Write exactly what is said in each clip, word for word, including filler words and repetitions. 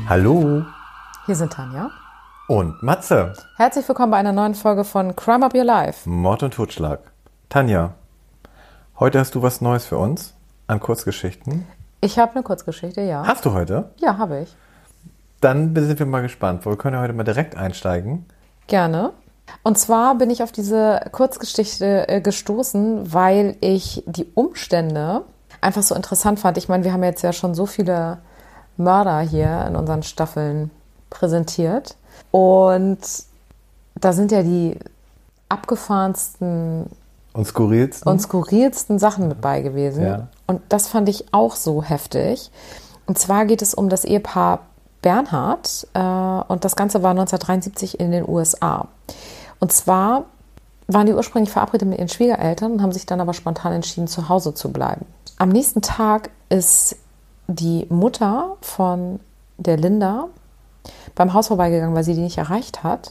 Hallo. Hier sind Tanja. Und Matze. Herzlich willkommen bei einer neuen Folge von Crime Up Your Life. Mord und Totschlag. Tanja, heute hast du was Neues für uns an Kurzgeschichten. Ich habe eine Kurzgeschichte, ja. Hast du heute? Ja, habe ich. Dann sind wir mal gespannt, weil wir können ja heute mal direkt einsteigen. Gerne. Und zwar bin ich auf diese Kurzgeschichte äh, gestoßen, weil ich die Umstände einfach so interessant fand. Ich meine, wir haben jetzt ja schon so viele Mörder hier in unseren Staffeln präsentiert. Und da sind ja die abgefahrensten und skurrilsten, und skurrilsten Sachen mit bei gewesen. Ja. Und das fand ich auch so heftig. Und zwar geht es um das Ehepaar Bernhard. Äh, und das Ganze war neunzehnhundertdreiundsiebzig in den U S A. Und zwar waren die ursprünglich verabredet mit ihren Schwiegereltern und haben sich dann aber spontan entschieden, zu Hause zu bleiben. Am nächsten Tag ist die Mutter von der Linda beim Haus vorbeigegangen, weil sie die nicht erreicht hat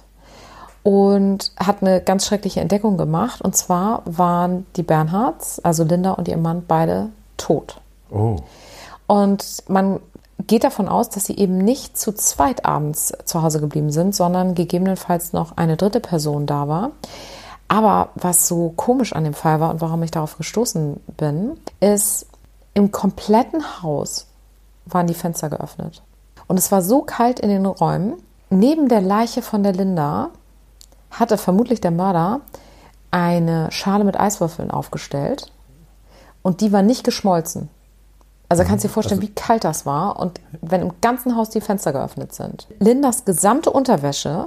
und hat eine ganz schreckliche Entdeckung gemacht. Und zwar waren die Bernhards, also Linda und ihr Mann, beide tot. Oh. Und man geht davon aus, dass sie eben nicht zu zweit abends zu Hause geblieben sind, sondern gegebenenfalls noch eine dritte Person da war. Aber was so komisch an dem Fall war und warum ich darauf gestoßen bin, ist, im kompletten Haus waren die Fenster geöffnet. Und es war so kalt in den Räumen. Neben der Leiche von der Linda hatte vermutlich der Mörder eine Schale mit Eiswürfeln aufgestellt. Und die war nicht geschmolzen. Also kannst du dir vorstellen, also, wie kalt das war. Und wenn im ganzen Haus die Fenster geöffnet sind. Lindas gesamte Unterwäsche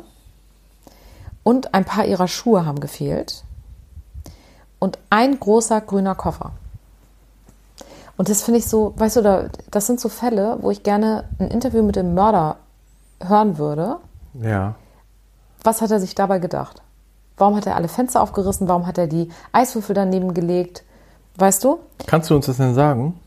und ein paar ihrer Schuhe haben gefehlt. Und ein großer grüner Koffer. Und das finde ich so, weißt du, das sind so Fälle, wo ich gerne ein Interview mit dem Mörder hören würde. Ja. Was hat er sich dabei gedacht? Warum hat er alle Fenster aufgerissen? Warum hat er die Eiswürfel daneben gelegt? Weißt du? Kannst du uns das denn sagen?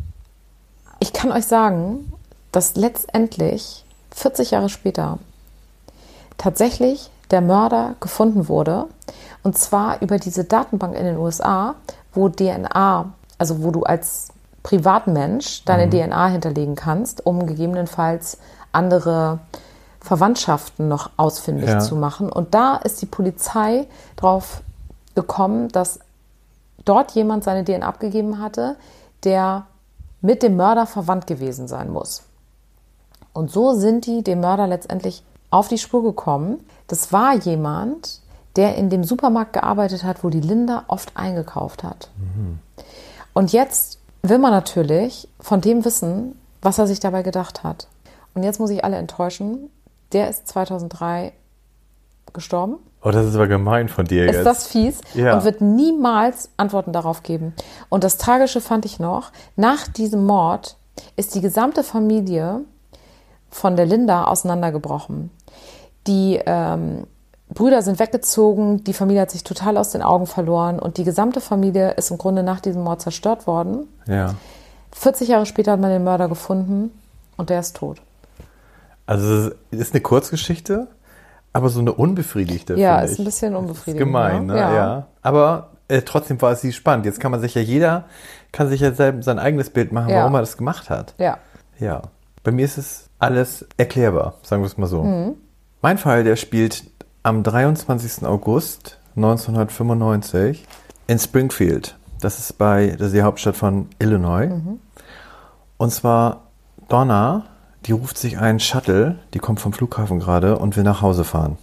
Ich kann euch sagen, dass letztendlich vierzig Jahre später tatsächlich der Mörder gefunden wurde. Und zwar über diese Datenbank in den U S A, wo D N A, also wo du als Privatmensch deine mhm. D N A hinterlegen kannst, um gegebenenfalls andere Verwandtschaften noch ausfindig ja. zu machen. Und da ist die Polizei drauf gekommen, dass dort jemand seine D N A abgegeben hatte, der mit dem Mörder verwandt gewesen sein muss. Und so sind die dem Mörder letztendlich auf die Spur gekommen. Das war jemand, der in dem Supermarkt gearbeitet hat, wo die Linda oft eingekauft hat. Mhm. Und jetzt will man natürlich von dem wissen, was er sich dabei gedacht hat. Und jetzt muss ich alle enttäuschen. Der ist zweitausenddrei gestorben. Oh, das ist aber gemein von dir ist jetzt. Ist das fies? Ja. Und wird niemals Antworten darauf geben. Und das Tragische fand ich noch, nach diesem Mord ist die gesamte Familie von der Linda auseinandergebrochen. Die ähm, Brüder sind weggezogen, die Familie hat sich total aus den Augen verloren und die gesamte Familie ist im Grunde nach diesem Mord zerstört worden. Ja. vierzig Jahre später hat man den Mörder gefunden und der ist tot. Also es ist eine Kurzgeschichte, aber so eine unbefriedigte, ja, finde ich. Ist ein bisschen unbefriedigend. Ist gemein, ne? ne? Ja. ja. Aber äh, trotzdem war es sie spannend. Jetzt kann man sich ja jeder, kann sich ja selber sein eigenes Bild machen, Ja. warum er das gemacht hat. Ja. Ja. Bei mir ist es alles erklärbar, sagen wir es mal so. Mhm. Mein Fall, der spielt am dreiundzwanzigsten August neunzehnhundertfünfundneunzig in Springfield. Das ist bei, das ist die Hauptstadt von Illinois. Mhm. Und zwar Donna, die ruft sich einen Shuttle, die kommt vom Flughafen gerade und will nach Hause fahren.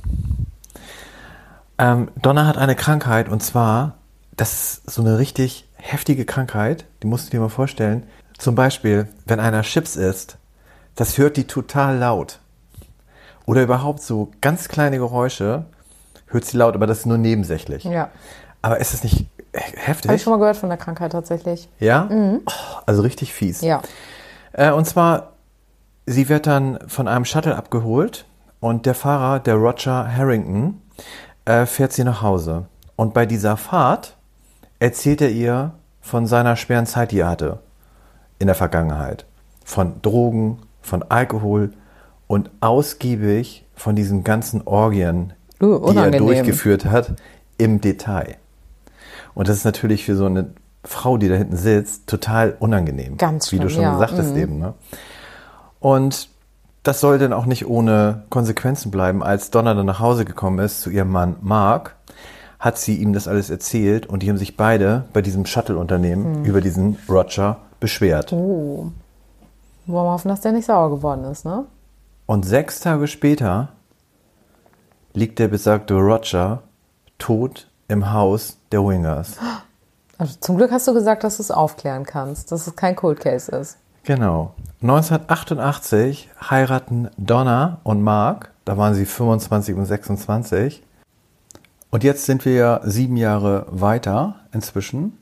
Ähm, Donna hat eine Krankheit und zwar, das ist so eine richtig heftige Krankheit, die musst du dir mal vorstellen. Zum Beispiel, wenn einer Chips isst, das hört die total laut. Oder überhaupt so ganz kleine Geräusche hört sie laut, aber das ist nur nebensächlich. Ja. Aber ist das nicht heftig? Habe ich schon mal gehört von der Krankheit tatsächlich. Ja? Mhm. Oh, also richtig fies. Ja. Äh, und zwar, sie wird dann von einem Shuttle abgeholt und der Fahrer, der Roger Harrington, äh, fährt sie nach Hause. Und bei dieser Fahrt erzählt er ihr von seiner schweren Zeit, die er hatte in der Vergangenheit. Von Drogen, von Alkohol und ausgiebig von diesen ganzen Orgien, uh, die er durchgeführt hat, im Detail. Und das ist natürlich für so eine Frau, die da hinten sitzt, total unangenehm. Ganz schlimm, wie du schon ja. gesagt hast mhm. eben. Ne? Und das soll dann auch nicht ohne Konsequenzen bleiben. Als Donna dann nach Hause gekommen ist zu ihrem Mann Mark, hat sie ihm das alles erzählt und die haben sich beide bei diesem Shuttle-Unternehmen hm. über diesen Roger beschwert. Oh. Wollen wir hoffen, dass der nicht sauer geworden ist, ne? Und sechs Tage später liegt der besagte Roger tot im Haus der Wingers. Also zum Glück hast du gesagt, dass du es aufklären kannst, dass es kein Cold Case ist. Genau. neunzehnhundertachtundachtzig heiraten Donna und Mark, da waren sie fünfundzwanzig und sechsundzwanzig. Und jetzt sind wir ja sieben Jahre weiter inzwischen.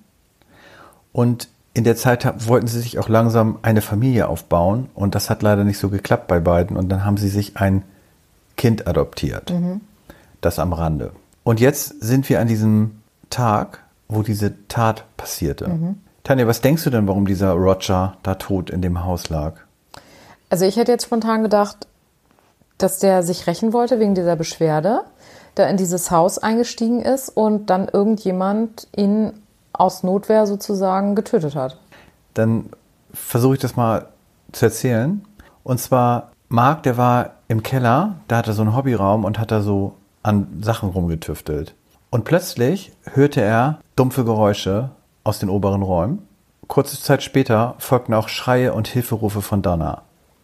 Und in der Zeit wollten sie sich auch langsam eine Familie aufbauen. Und das hat leider nicht so geklappt bei beiden. Und dann haben sie sich ein Kind adoptiert. Mhm. Das am Rande. Und jetzt sind wir an diesem Tag, wo diese Tat passierte. Mhm. Tanja, was denkst du denn, warum dieser Roger da tot in dem Haus lag? Also ich hätte jetzt spontan gedacht, dass der sich rächen wollte wegen dieser Beschwerde, da in dieses Haus eingestiegen ist und dann irgendjemand ihn aus Notwehr sozusagen getötet hat. Dann versuche ich das mal zu erzählen. Und zwar, Mark, der war im Keller, da hat er so einen Hobbyraum und hat da so an Sachen rumgetüftelt. Und plötzlich hörte er dumpfe Geräusche aus den oberen Räumen. Kurze Zeit später folgten auch Schreie und Hilferufe von Donna.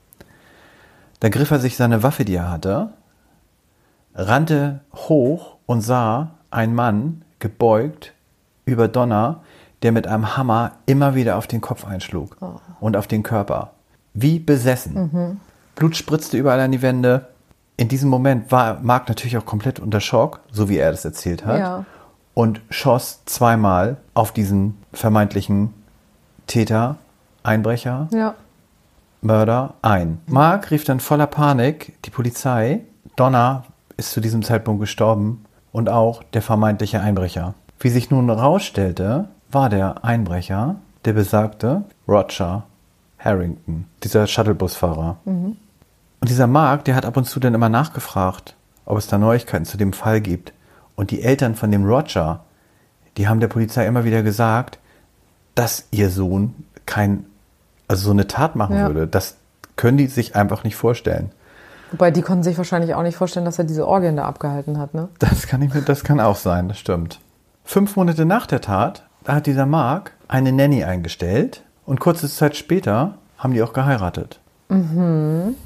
Dann griff er sich seine Waffe, die er hatte, rannte hoch und sah einen Mann gebeugt über Donna, der mit einem Hammer immer wieder auf den Kopf einschlug oh. und auf den Körper. Wie besessen. Mhm. Blut spritzte überall an die Wände. In diesem Moment war Mark natürlich auch komplett unter Schock, so wie er das erzählt hat, ja. und schoss zweimal auf diesen vermeintlichen Täter, Einbrecher, ja. Mörder ein. Mark rief dann voller Panik die Polizei. Donna ist zu diesem Zeitpunkt gestorben und auch der vermeintliche Einbrecher. Wie sich nun herausstellte, war der Einbrecher der besagte Roger Harrington, dieser Shuttlebusfahrer. Mhm. Und dieser Mark, der hat ab und zu dann immer nachgefragt, ob es da Neuigkeiten zu dem Fall gibt. Und die Eltern von dem Roger, die haben der Polizei immer wieder gesagt, dass ihr Sohn kein, also so eine Tat machen ja. würde. Das können die sich einfach nicht vorstellen. Wobei, die konnten sich wahrscheinlich auch nicht vorstellen, dass er diese Orgien da abgehalten hat, ne? Das kann, ich mir, das kann auch sein, das stimmt. Fünf Monate nach der Tat, da hat dieser Mark eine Nanny eingestellt und kurze Zeit später haben die auch geheiratet. Mhm.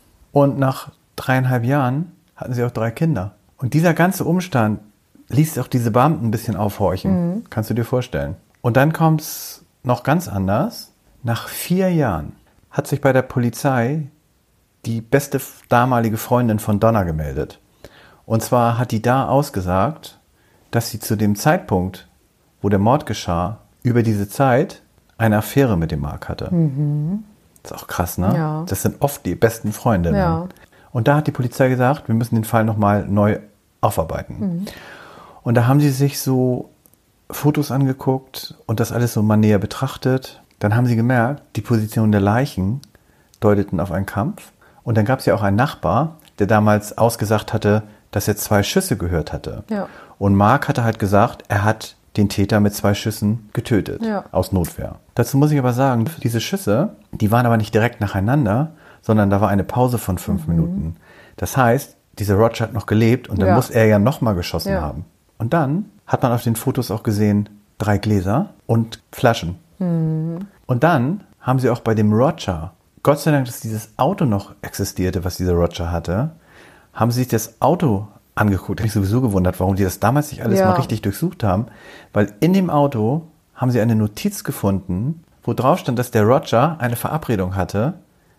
Und nach dreieinhalb Jahren hatten sie auch drei Kinder. Und dieser ganze Umstand ließ auch diese Beamten ein bisschen aufhorchen. Mhm. Kannst du dir vorstellen. Und dann kommt es noch ganz anders. Nach vier Jahren hat sich bei der Polizei die beste damalige Freundin von Donna gemeldet. Und zwar hat die da ausgesagt, dass sie zu dem Zeitpunkt, wo der Mord geschah, über diese Zeit eine Affäre mit dem Mark hatte. Mhm. Das ist auch krass, ne? Ja. Das sind oft die besten Freundinnen. Ja. Und da hat die Polizei gesagt, wir müssen den Fall nochmal neu aufarbeiten. Mhm. Und da haben sie sich so Fotos angeguckt und das alles so mal näher betrachtet. Dann haben sie gemerkt, die Position der Leichen deuteten auf einen Kampf. Und dann gab es ja auch einen Nachbar, der damals ausgesagt hatte, dass er zwei Schüsse gehört hatte. Ja. Und Mark hatte halt gesagt, er hat den Täter mit zwei Schüssen getötet, ja. aus Notwehr. Dazu muss ich aber sagen, diese Schüsse, die waren aber nicht direkt nacheinander, sondern da war eine Pause von fünf mhm. Minuten. Das heißt, dieser Roger hat noch gelebt und dann ja. muss er ja nochmal geschossen ja. haben. Und dann hat man auf den Fotos auch gesehen, drei Gläser und Flaschen. Mhm. Und dann haben sie auch bei dem Roger, Gott sei Dank, dass dieses Auto noch existierte, was dieser Roger hatte, haben sie sich das Auto angeguckt. Ich habe mich sowieso gewundert, warum die das damals nicht alles ja. mal richtig durchsucht haben. Weil in dem Auto haben sie eine Notiz gefunden, wo drauf stand, dass der Roger eine Verabredung hatte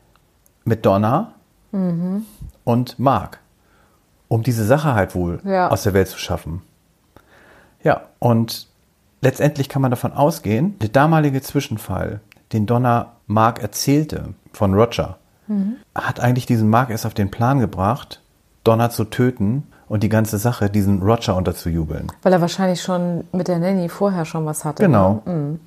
mit Donna mhm. und Mark, um diese Sache halt wohl ja. aus der Welt zu schaffen. Ja, und letztendlich kann man davon ausgehen, der damalige Zwischenfall, den Donna Mark erzählte von Roger, mhm. hat eigentlich diesen Mark erst auf den Plan gebracht, Donna zu töten und die ganze Sache diesen Roger unterzujubeln. Weil er wahrscheinlich schon mit der Nanny vorher schon was hatte. Genau. Ne? Mhm.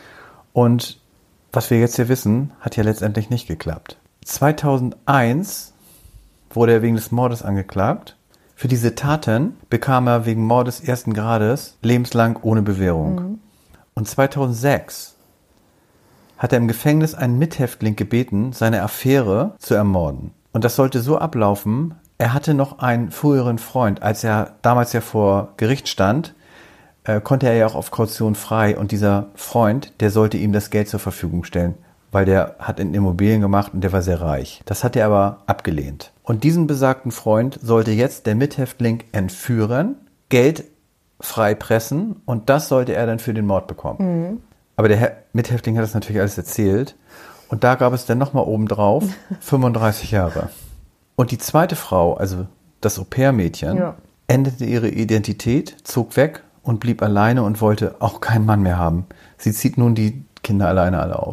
Und was wir jetzt hier wissen, hat ja letztendlich nicht geklappt. zweitausendeins wurde er wegen des Mordes angeklagt. Für diese Taten bekam er wegen Mordes ersten Grades lebenslang ohne Bewährung. Mhm. Und zweitausendsechs hat er im Gefängnis einen Mithäftling gebeten, seine Affäre zu ermorden. Und das sollte so ablaufen, er hatte noch einen früheren Freund. Als er damals ja vor Gericht stand, äh, konnte er ja auch auf Kaution frei. Und dieser Freund, der sollte ihm das Geld zur Verfügung stellen, weil der hat in Immobilien gemacht und der war sehr reich. Das hat er aber abgelehnt. Und diesen besagten Freund sollte jetzt der Mithäftling entführen, Geld freipressen und das sollte er dann für den Mord bekommen. Mhm. Aber der Mithäftling hat das natürlich alles erzählt. Und da gab es dann nochmal obendrauf fünfunddreißig Jahre. Und die zweite Frau, also das Au-pair-Mädchen, ja. änderte ihre Identität, zog weg und blieb alleine und wollte auch keinen Mann mehr haben. Sie zieht nun die Kinder alleine alle auf.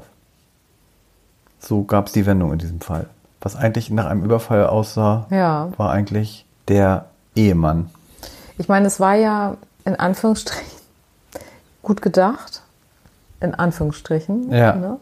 So gab es die Wendung in diesem Fall. Was eigentlich nach einem Überfall aussah, ja. war eigentlich der Ehemann. Ich meine, es war ja in Anführungsstrichen gut gedacht. In Anführungsstrichen. Ja. Ne?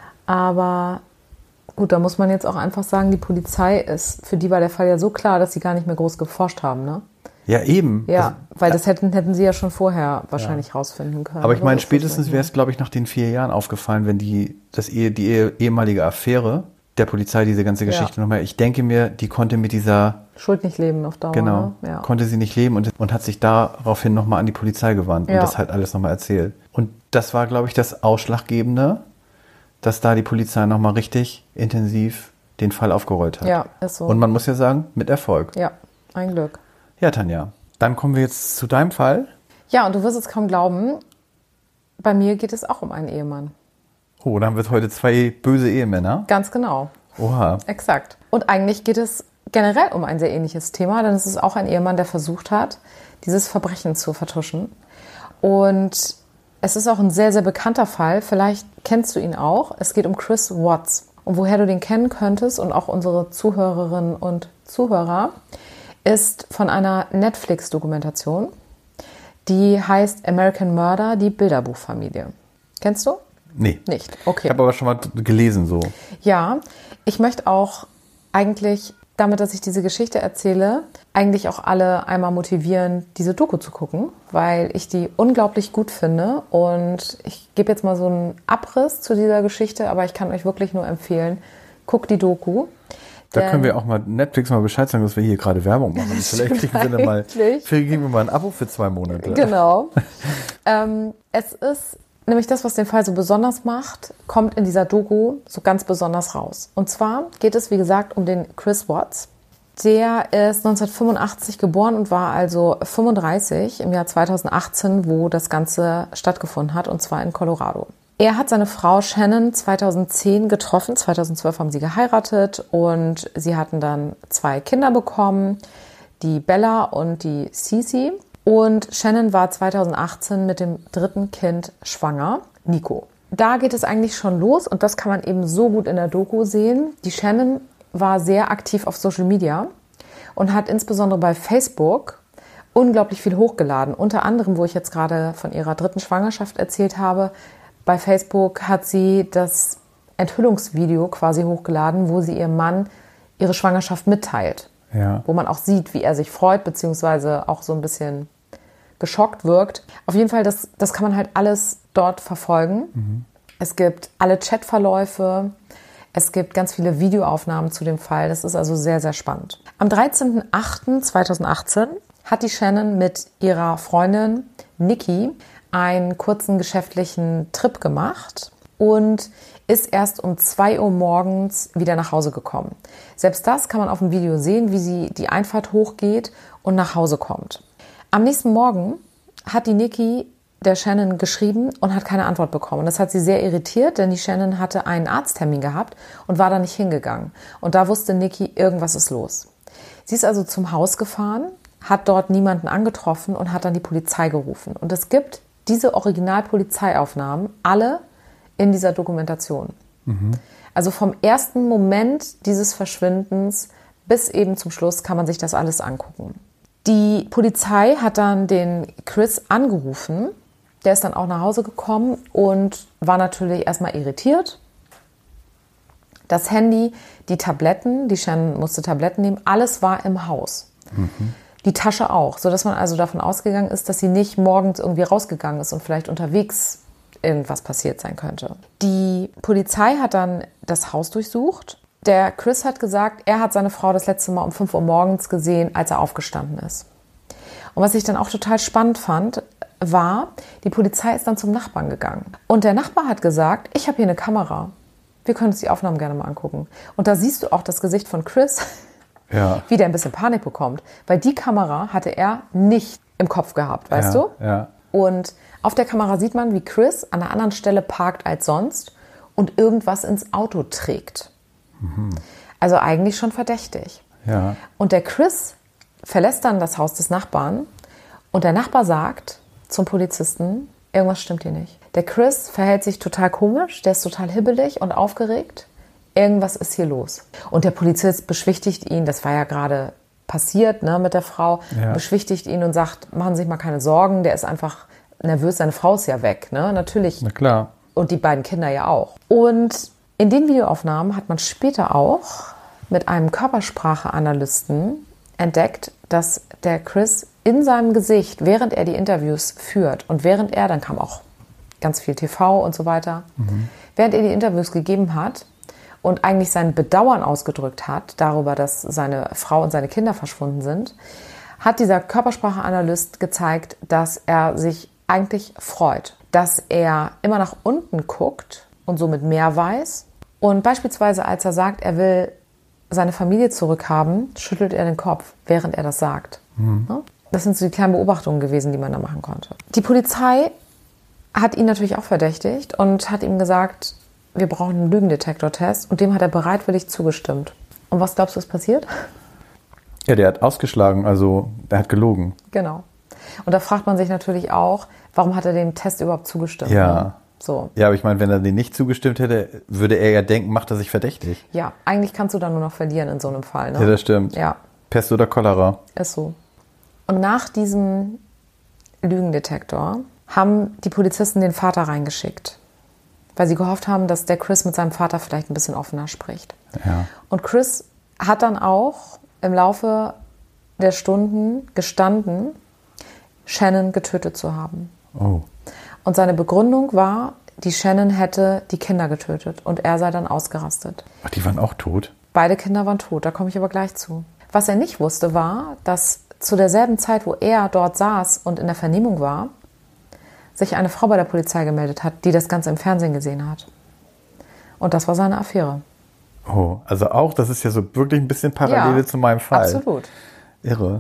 Aber gut, da muss man jetzt auch einfach sagen, die Polizei ist, für die war der Fall ja so klar, dass sie gar nicht mehr groß geforscht haben, ne? Ja, eben. Ja, also, weil das hätten, hätten sie ja schon vorher wahrscheinlich ja. rausfinden können. Aber ich meine, spätestens wäre es, glaube ich, nach den vier Jahren aufgefallen, wenn die, das Ehe, die Ehe, ehemalige Affäre der Polizei diese ganze Geschichte ja. nochmal, ich denke mir, die konnte mit dieser Schuld nicht leben auf Dauer. Genau, ne? ja. konnte sie nicht leben und, und hat sich daraufhin nochmal an die Polizei gewandt ja. und das halt alles nochmal erzählt. Und das war, glaube ich, das Ausschlaggebende, dass da die Polizei nochmal richtig intensiv den Fall aufgerollt hat. Ja, ist so. Und man muss ja sagen, mit Erfolg. Ja, ein Glück. Ja, Tanja, dann kommen wir jetzt zu deinem Fall. Ja, und du wirst es kaum glauben, bei mir geht es auch um einen Ehemann. Oh, da haben wir heute zwei böse Ehemänner. Ganz genau. Oha. Exakt. Und eigentlich geht es generell um ein sehr ähnliches Thema, denn es ist auch ein Ehemann, der versucht hat, dieses Verbrechen zu vertuschen. Und es ist auch ein sehr, sehr bekannter Fall. Vielleicht kennst du ihn auch. Es geht um Chris Watts. Und woher du den kennen könntest und auch unsere Zuhörerinnen und Zuhörer, ist von einer Netflix-Dokumentation, die heißt American Murder, die Bilderbuchfamilie. Kennst du? Nee. Nicht? Okay. Ich habe aber schon mal gelesen so. Ja, ich möchte auch eigentlich, damit, dass ich diese Geschichte erzähle, eigentlich auch alle einmal motivieren, diese Doku zu gucken, weil ich die unglaublich gut finde. Und ich gebe jetzt mal so einen Abriss zu dieser Geschichte, aber ich kann euch wirklich nur empfehlen, guckt die Doku. Da können wir auch mal Netflix mal Bescheid sagen, dass wir hier gerade Werbung machen. Vielleicht kriegen wir dann mal, vielleicht kriegen wir mal ein Abo für zwei Monate. Genau. ähm, es ist nämlich das, was den Fall so besonders macht, kommt in dieser Doku so ganz besonders raus. Und zwar geht es, wie gesagt, um den Chris Watts. Der ist neunzehnhundertfünfundachtzig geboren und war also fünfunddreißig im Jahr zweitausendachtzehn, wo das Ganze stattgefunden hat, und zwar in Colorado. Er hat seine Frau Shannon zweitausendzehn getroffen, zweitausendzwölf haben sie geheiratet und sie hatten dann zwei Kinder bekommen, die Bella und die Cece. Und Shannon war zweitausendachtzehn mit dem dritten Kind schwanger, Nico. Da geht es eigentlich schon los und das kann man eben so gut in der Doku sehen. Die Shannon war sehr aktiv auf Social Media und hat insbesondere bei Facebook unglaublich viel hochgeladen. Unter anderem, wo ich jetzt gerade von ihrer dritten Schwangerschaft erzählt habe, bei Facebook hat sie das Enthüllungsvideo quasi hochgeladen, wo sie ihrem Mann ihre Schwangerschaft mitteilt. Ja. Wo man auch sieht, wie er sich freut, beziehungsweise auch so ein bisschen geschockt wirkt. Auf jeden Fall, das, das kann man halt alles dort verfolgen. Mhm. Es gibt alle Chatverläufe, es gibt ganz viele Videoaufnahmen zu dem Fall. Das ist also sehr, sehr spannend. Am dreizehnten achten zweitausendachtzehn hat die Shannon mit ihrer Freundin Nikki einen kurzen geschäftlichen Trip gemacht und ist erst um zwei Uhr morgens wieder nach Hause gekommen. Selbst das kann man auf dem Video sehen, wie sie die Einfahrt hochgeht und nach Hause kommt. Am nächsten Morgen hat die Nikki der Shannon geschrieben und hat keine Antwort bekommen. Das hat sie sehr irritiert, denn die Shannon hatte einen Arzttermin gehabt und war da nicht hingegangen. Und da wusste Nikki, irgendwas ist los. Sie ist also zum Haus gefahren, hat dort niemanden angetroffen und hat dann die Polizei gerufen. Und es gibt diese Original-Polizeiaufnahmen alle in dieser Dokumentation. Mhm. Also vom ersten Moment dieses Verschwindens bis eben zum Schluss kann man sich das alles angucken. Die Polizei hat dann den Chris angerufen. Der ist dann auch nach Hause gekommen und war natürlich erstmal irritiert. Das Handy, die Tabletten, die Shannon musste Tabletten nehmen, alles war im Haus. Mhm. Die Tasche auch, sodass man also davon ausgegangen ist, dass sie nicht morgens irgendwie rausgegangen ist und vielleicht unterwegs irgendwas passiert sein könnte. Die Polizei hat dann das Haus durchsucht. Der Chris hat gesagt, er hat seine Frau das letzte Mal um fünf Uhr morgens gesehen, als er aufgestanden ist. Und was ich dann auch total spannend fand, war, die Polizei ist dann zum Nachbarn gegangen. Und der Nachbar hat gesagt, ich habe hier eine Kamera. Wir können uns die Aufnahmen gerne mal angucken. Und da siehst du auch das Gesicht von Chris, Ja. wie der ein bisschen Panik bekommt. Weil die Kamera hatte er nicht im Kopf gehabt, weißt ja, du? Ja. Und auf der Kamera sieht man, wie Chris an einer anderen Stelle parkt als sonst und irgendwas ins Auto trägt. Mhm. Also eigentlich schon verdächtig. Ja. Und der Chris verlässt dann das Haus des Nachbarn und der Nachbar sagt zum Polizisten, irgendwas stimmt hier nicht. Der Chris verhält sich total komisch, der ist total hibbelig und aufgeregt. Irgendwas ist hier los. Und der Polizist beschwichtigt ihn, das war ja gerade passiert, ne, mit der Frau, Ja. beschwichtigt ihn und sagt, machen Sie sich mal keine Sorgen, der ist einfach nervös, seine Frau ist ja weg, ne, natürlich. Na klar. Und die beiden Kinder ja auch. Und in den Videoaufnahmen hat man später auch mit einem Körpersprache-Analysten entdeckt, dass der Chris in seinem Gesicht, während er die Interviews führt und während er, dann kam auch ganz viel T V und so weiter, mhm. während er die Interviews gegeben hat, und eigentlich sein Bedauern ausgedrückt hat darüber, dass seine Frau und seine Kinder verschwunden sind, hat dieser Körpersprache-Analyst gezeigt, dass er sich eigentlich freut, dass er immer nach unten guckt und somit mehr weiß. Und beispielsweise, als er sagt, er will seine Familie zurückhaben, schüttelt er den Kopf, während er das sagt. Mhm. Das sind so die kleinen Beobachtungen gewesen, die man da machen konnte. Die Polizei hat ihn natürlich auch verdächtigt und hat ihm gesagt, wir brauchen einen Lügendetektortest, und dem hat er bereitwillig zugestimmt. Und was glaubst du, ist passiert? Ja, der hat ausgeschlagen, also er hat gelogen. Genau. Und da fragt man sich natürlich auch, warum hat er dem Test überhaupt zugestimmt? Ja. Ne? So. Ja, aber ich meine, wenn er den nicht zugestimmt hätte, würde er ja denken, macht er sich verdächtig. Ja, eigentlich kannst du dann nur noch verlieren in so einem Fall. Ne? Ja, das stimmt. Ja. Pest oder Cholera. Ist so. Und nach diesem Lügendetektor haben die Polizisten den Vater reingeschickt, weil sie gehofft haben, dass der Chris mit seinem Vater vielleicht ein bisschen offener spricht. Ja. Und Chris hat dann auch im Laufe der Stunden gestanden, Shannon getötet zu haben. Oh. Und seine Begründung war, die Shannon hätte die Kinder getötet und er sei dann ausgerastet. Ach, die waren auch tot? Beide Kinder waren tot, da komme ich aber gleich zu. Was er nicht wusste, war, dass zu derselben Zeit, wo er dort saß und in der Vernehmung war, sich eine Frau bei der Polizei gemeldet hat, die das Ganze im Fernsehen gesehen hat. Und das war seine Affäre. Oh, also auch, das ist ja so wirklich ein bisschen Parallele Ja, zu meinem Fall. Absolut. Irre.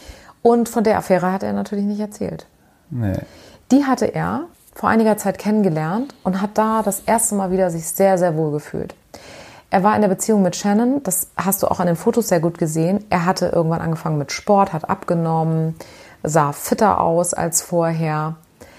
Und von der Affäre hat er natürlich nicht erzählt. Nee. Die hatte er vor einiger Zeit kennengelernt und hat da das erste Mal wieder sich sehr, sehr wohl gefühlt. Er war in der Beziehung mit Shannon, das hast du auch an den Fotos sehr gut gesehen. Er hatte irgendwann angefangen mit Sport, hat abgenommen, sah fitter aus als vorher.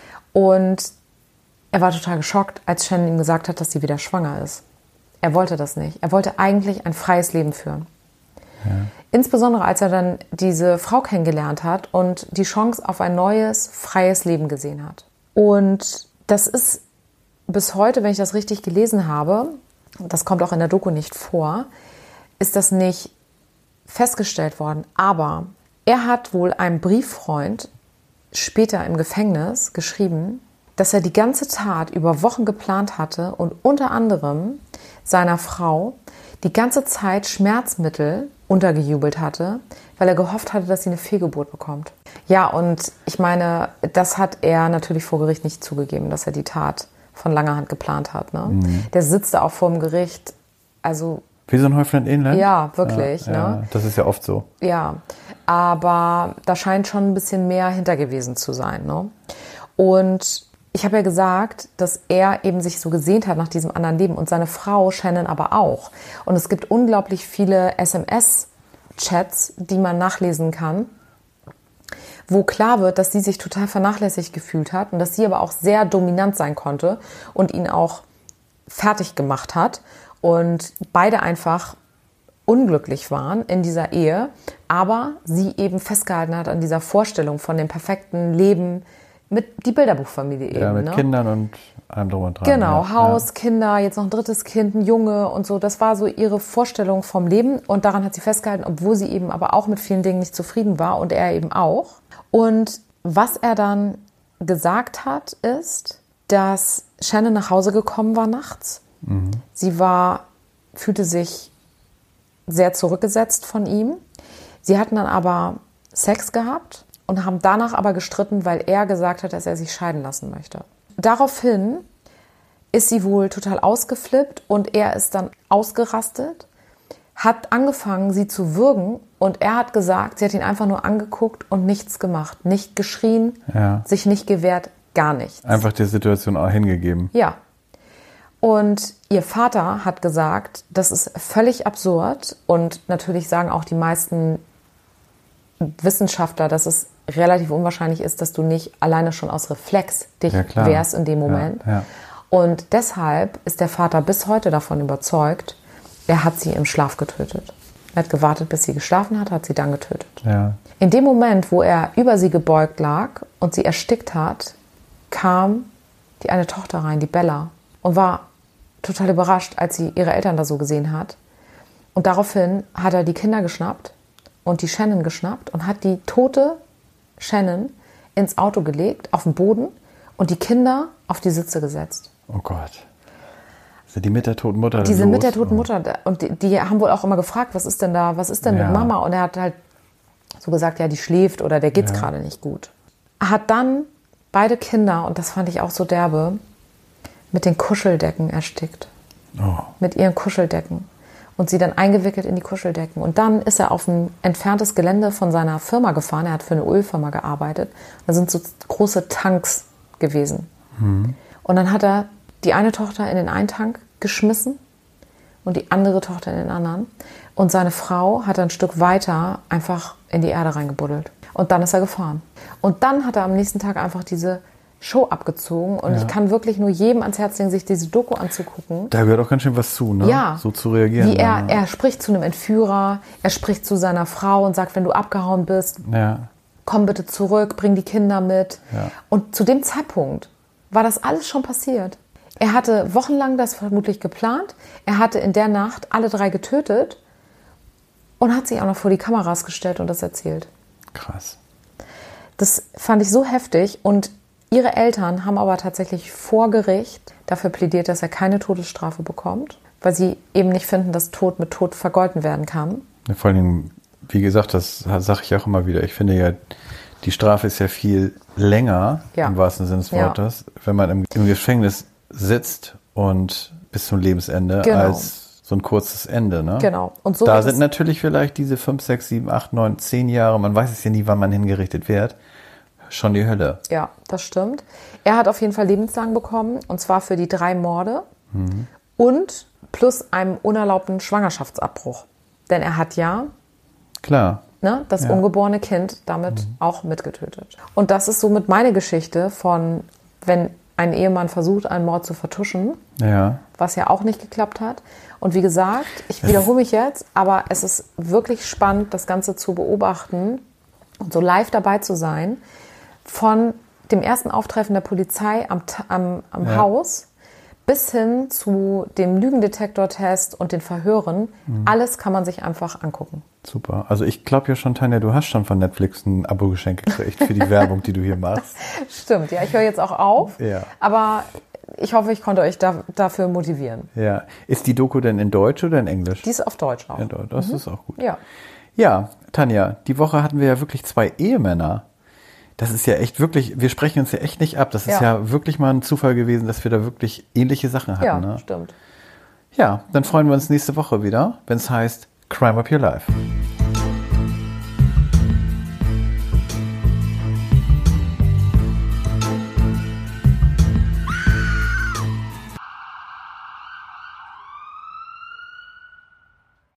Und er war total geschockt, als Shannon ihm gesagt hat, dass sie wieder schwanger ist. Er wollte das nicht. Er wollte eigentlich ein freies Leben führen. Ja. Insbesondere, als er dann diese Frau kennengelernt hat und die Chance auf ein neues, freies Leben gesehen hat. Und das ist bis heute, wenn ich das richtig gelesen habe, das kommt auch in der Doku nicht vor, ist das nicht festgestellt worden. Aber er hat wohl einem Brieffreund später im Gefängnis geschrieben, dass er die ganze Tat über Wochen geplant hatte und unter anderem seiner Frau die ganze Zeit Schmerzmittel untergejubelt hatte, weil er gehofft hatte, dass sie eine Fehlgeburt bekommt. Ja, und ich meine, das hat er natürlich vor Gericht nicht zugegeben, dass er die Tat von langer Hand geplant hat. Ne? Mhm. Der sitzt da auch vor dem Gericht, also... Wie so ein Häuflein Elend? Ja, wirklich. Ja, ne? ja, das ist ja oft so. Ja, aber da scheint schon ein bisschen mehr hinter gewesen zu sein. Ne? Und ich habe ja gesagt, dass er eben sich so gesehnt hat nach diesem anderen Leben und seine Frau Shannon aber auch. Und es gibt unglaublich viele S M S-Chats, die man nachlesen kann, wo klar wird, dass sie sich total vernachlässigt gefühlt hat und dass sie aber auch sehr dominant sein konnte und ihn auch fertig gemacht hat. Und beide einfach unglücklich waren in dieser Ehe, aber sie eben festgehalten hat an dieser Vorstellung von dem perfekten Leben mit die Bilderbuchfamilie eben. Ja, mit ne? Kindern und allem drum und dran. Genau, ja. Haus, ja. Kinder, jetzt noch ein drittes Kind, ein Junge und so. Das war so ihre Vorstellung vom Leben und daran hat sie festgehalten, obwohl sie eben aber auch mit vielen Dingen nicht zufrieden war und er eben auch. Und was er dann gesagt hat, ist, dass Shannon nach Hause gekommen war nachts. Mhm. Sie war, fühlte sich sehr zurückgesetzt von ihm. Sie hatten dann aber Sex gehabt und haben danach aber gestritten, weil er gesagt hat, dass er sich scheiden lassen möchte. Daraufhin ist sie wohl total ausgeflippt und er ist dann ausgerastet, hat angefangen, sie zu würgen und er hat gesagt, sie hat ihn einfach nur angeguckt und nichts gemacht, nicht geschrien, ja. sich nicht gewehrt, gar nichts. Einfach der Situation auch hingegeben. Ja. Und ihr Vater hat gesagt, das ist völlig absurd und natürlich sagen auch die meisten Wissenschaftler, dass es relativ unwahrscheinlich ist, dass du nicht alleine schon aus Reflex dich ja, klar. wehrst in dem Moment. Ja, ja. Und deshalb ist der Vater bis heute davon überzeugt, er hat sie im Schlaf getötet. Er hat gewartet, bis sie geschlafen hat, hat sie dann getötet. Ja. In dem Moment, wo er über sie gebeugt lag und sie erstickt hat, kam die eine Tochter rein, die Bella, und war total überrascht, als sie ihre Eltern da so gesehen hat. Und daraufhin hat er die Kinder geschnappt und die Shannon geschnappt und hat die tote Shannon ins Auto gelegt, auf den Boden und die Kinder auf die Sitze gesetzt. Oh Gott. Sind die mit der toten Mutter Die sind los? mit der toten oh. Mutter. Und die, die haben wohl auch immer gefragt, was ist denn da, was ist denn ja. mit Mama? Und er hat halt so gesagt, ja, die schläft oder der geht's ja. gerade nicht gut. Er hat dann beide Kinder, und das fand ich auch so derbe, mit den Kuscheldecken erstickt. Oh. Mit ihren Kuscheldecken. Und sie dann eingewickelt in die Kuscheldecken. Und dann ist er auf ein entferntes Gelände von seiner Firma gefahren. Er hat für eine Ölfirma gearbeitet. Da sind so große Tanks gewesen. Mhm. Und dann hat er die eine Tochter in den einen Tank geschmissen und die andere Tochter in den anderen. Und seine Frau hat ein Stück weiter einfach in die Erde reingebuddelt. Und dann ist er gefahren. Und dann hat er am nächsten Tag einfach diese Show abgezogen. Und ja. ich kann wirklich nur jedem ans Herz legen, sich diese Doku anzugucken. Da gehört auch ganz schön was zu, ne? Ja. So zu reagieren. Wie er, dann, er spricht zu einem Entführer, er spricht zu seiner Frau und sagt, wenn du abgehauen bist, ja. komm bitte zurück, bring die Kinder mit. Ja. Und zu dem Zeitpunkt war das alles schon passiert. Er hatte wochenlang das vermutlich geplant. Er hatte in der Nacht alle drei getötet und hat sich auch noch vor die Kameras gestellt und das erzählt. Krass. Das fand ich so heftig. Und ihre Eltern haben aber tatsächlich vor Gericht dafür plädiert, dass er keine Todesstrafe bekommt, weil sie eben nicht finden, dass Tod mit Tod vergolten werden kann. Ja, vor allen Dingen, wie gesagt, das sage ich auch immer wieder. Ich finde ja, die Strafe ist ja viel länger, ja. im wahrsten Sinne des Wortes, ja. wenn man im, im Gefängnis sitzt und bis zum Lebensende, genau. als so ein kurzes Ende. Ne? Genau. Und so da sind natürlich vielleicht diese fünf, sechs, sieben, acht, neun, zehn Jahre, man weiß es ja nie, wann man hingerichtet wird, schon die Hölle. Ja, das stimmt. Er hat auf jeden Fall lebenslang bekommen, und zwar für die drei Morde mhm. und plus einem unerlaubten Schwangerschaftsabbruch. Denn er hat ja Klar. Ne, das ja. ungeborene Kind damit mhm. auch mitgetötet. Und das ist somit meine Geschichte von, wenn ein Ehemann versucht, einen Mord zu vertuschen, ja. was ja auch nicht geklappt hat. Und wie gesagt, ich wiederhole mich jetzt, aber es ist wirklich spannend, das Ganze zu beobachten und so live dabei zu sein, von dem ersten Auftreffen der Polizei am, am, am ja. Haus bis hin zu dem Lügendetektortest und den Verhören. Mhm. Alles kann man sich einfach angucken. Super. Also ich glaube ja schon, Tanja, du hast schon von Netflix ein Abo-Geschenk gekriegt für die Werbung, die du hier machst. Stimmt, ja, ich höre jetzt auch auf. Ja. Aber ich hoffe, ich konnte euch da, dafür motivieren. Ja. Ist die Doku denn in Deutsch oder in Englisch? Die ist auf Deutsch auch. In Deutsch. Das mhm. ist auch gut. Ja. Ja, Tanja, die Woche hatten wir ja wirklich zwei Ehemänner. Das ist ja echt wirklich, wir sprechen uns ja echt nicht ab. Das ist ja, ja wirklich mal ein Zufall gewesen, dass wir da wirklich ähnliche Sachen hatten. Ja, ne? stimmt. Ja, dann freuen wir uns nächste Woche wieder, wenn es heißt Crime Up Your Life.